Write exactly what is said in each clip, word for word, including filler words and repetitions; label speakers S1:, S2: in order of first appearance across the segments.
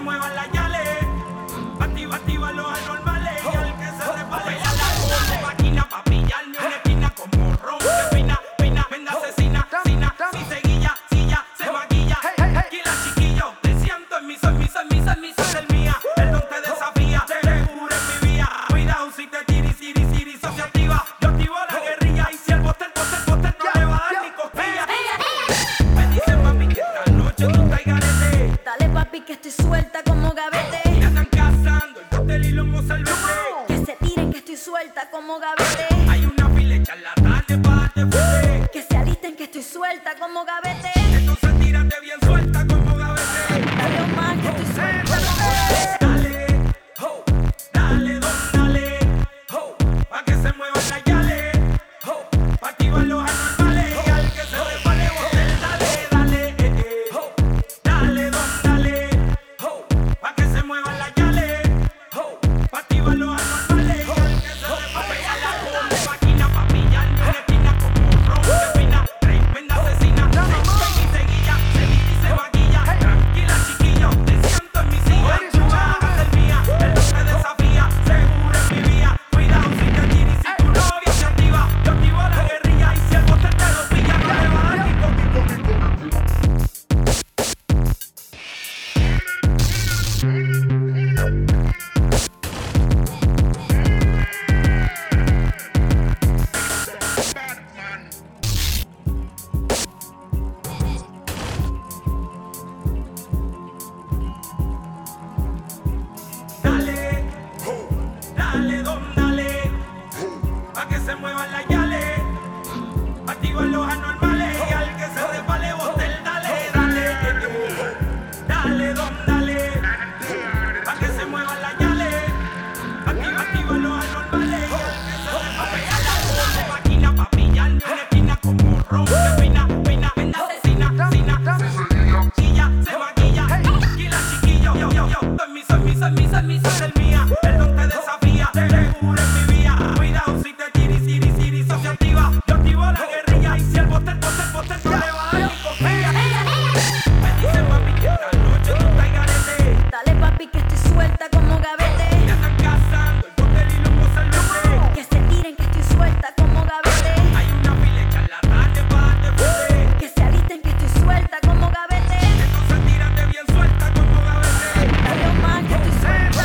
S1: muevan las yales. Activa, activa los anormales. Y al que se resbale a la voz. Máquina pa' pillarme una esquina como ron. Que fina, fina, venda asesina, sina. Si se guilla, silla, se maquilla. Aquí la chiquillo, te siento en mi sol, mi sol, mi sol, mi sol, el mía. El don te desafía, te seguro en mi vía. Cuidado si te tiri, siri, siri, so se activa. Yo activo la guerrilla y si el botel, botel, botel no le va a dar ni cosquilla. Me dicen mami que esta noche tú estás garete.
S2: Dale papi que estoy suelta como gavete.
S1: Ya están cazando el botel y los mozalbete.
S2: Que se tiren que estoy suelta como gavete.
S1: Hay una fila de charlatanes pa' darte fuerte.
S2: Que se alisten que estoy suelta como gavete.
S1: Entonces tírate bien suelta como gavete.
S2: Dale un más que estoy suelta.
S1: Dale, ho, dale, don, dale, ho, pa' que se muevan las yales, ho, pa' activar los anormales. Y al que se resbale, botel, dale, dale, eh, eh, ho, dale, don, dale, ho, pa' que se muevan las yales, ho, pa' activar los anormales. Y al que se resbale a la voz. Máquina pa' pillarme una esquina como ron. Que fina, tremenda asesina. Se y se guilla, se viste y se maquilla. Tranquila, chiquillo, te siento en mi silla. Tú vas a ser mía, el don te desafía. Seguro en mi vía. Cuidado si te tira y si tu novia se activa. Yo activo la guerrilla y si el botel te lo pilla, no le va a dar ni Dale, dale, don, dale, pa' que se muevan las yales, activan los anormales. Y al que se resbale, botel, dale, dale, dale, don, dale, pa' que se muevan las yales, activa, activa los anormales. Y al que se resbale a la voz. Máquina pa' pillarme una esquina como ron. Que fina, fina, venda asesina, sina. Guilla, se maquilla. Tranquila, chiquillo, yo, yo, yo. Soy mi sol, mi sol, mi sol, mi sol, el mía. El don te desafía, te seguro en mi vía. Cuidado si te tiri, siri, siri, so se activa. Yo activo la guerrilla y si el botel, botel, botel no le va a dar ni cosquilla. Me dicen mami que esta noche tú estás garete.
S2: Dale papi que estoy suelta como gavete.
S1: Ya están cazando el botel y los mozalbete.
S2: Que se tiren que estoy suelta como gavete.
S1: Hay una fila de charlatanes pa' darte fuerte.
S2: Que se alisten que estoy suelta como gavete.
S1: Entonces tírate bien suelta como gavete.
S2: Dale un más que estoy suelta.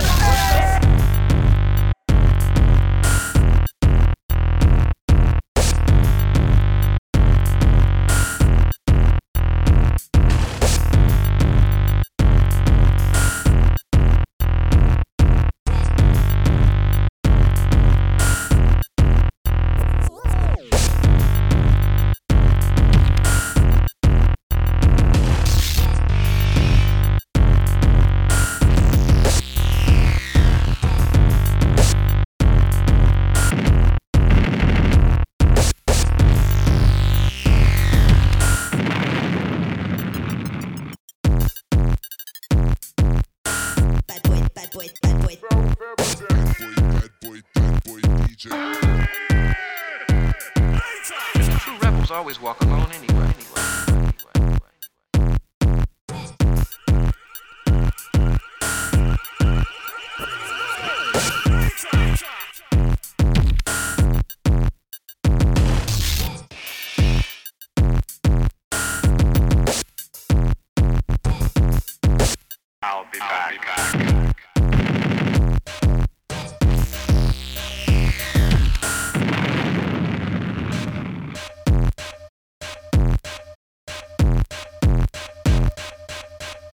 S3: Bad boy, bad boy, bad boy.
S4: Bad boy, bad boy, D J.
S5: True rebels always walk alone anyway. anyway, anyway,
S6: I'll be back.